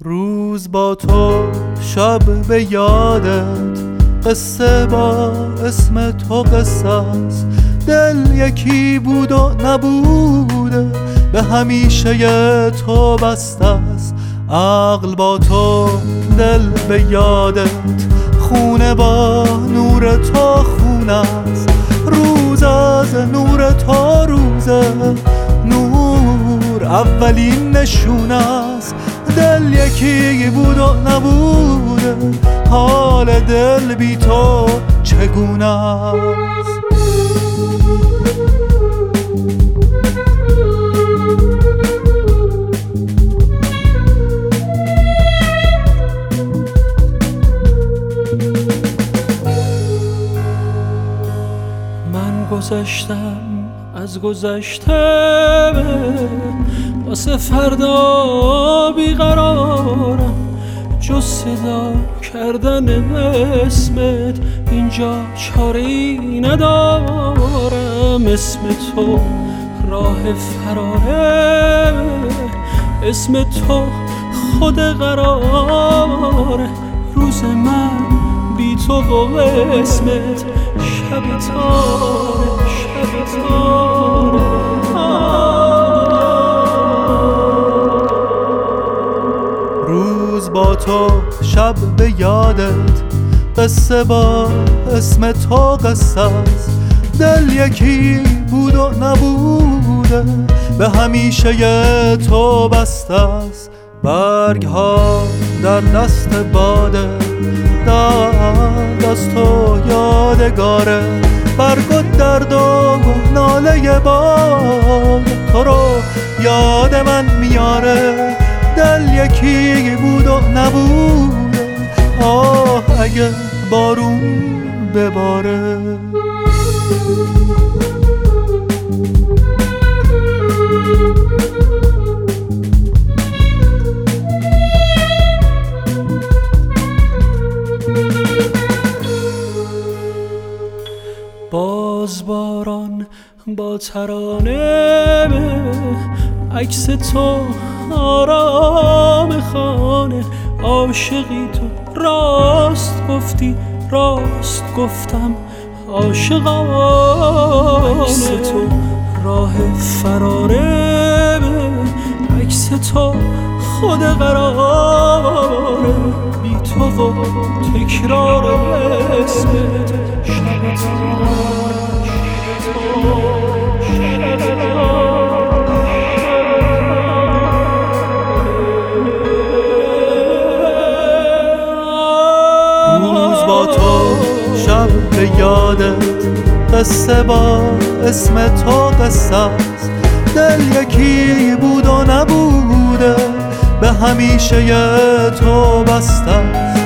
روز با تو شب به یادت، قصه با اسم تو قصه است. دل یکی بود و نبوده، به همیشه تو بسته است. عقل با تو، دل به یادت، خونه با نور تو خونه است. روز از نور تو روزه، نور اولین نشونه است. دل یکی بود و نبوده، حال دل بی تو چگونه است؟ من گذشتم از گذشته، واسه فردا بیقرارم. جز صدا کردن اسمت اینجا چاره‌ای ندارم. اسم تو راه فراره، اسم تو خود قراره. روز من بی تو و اسمت شب تاره، شب تاره. روز با تو شب به یادت، قصه با اسم تو قصه است. دل یکی بود و نبوده، به همیشه تو بسته است. برگ ها در دست باده، دست تو یادگاره. برگ و درد و ناله باد تو رو یاد من میاره. دل یکی بود و نبوده، آه اگه بارون بباره. باز باران با ترانه، عکس تو آرام خانه. عاشقی تو راست گفتی، راست گفتم عاشقانه. عکس تو راه فراره، عکس تو خود قراره. بی تو و تکرار اسمت شب تاره، با تو شب به یادت، قصه با اسم تو قصه است. دل یکی بود و نبوده، به همیشه تو بسته است.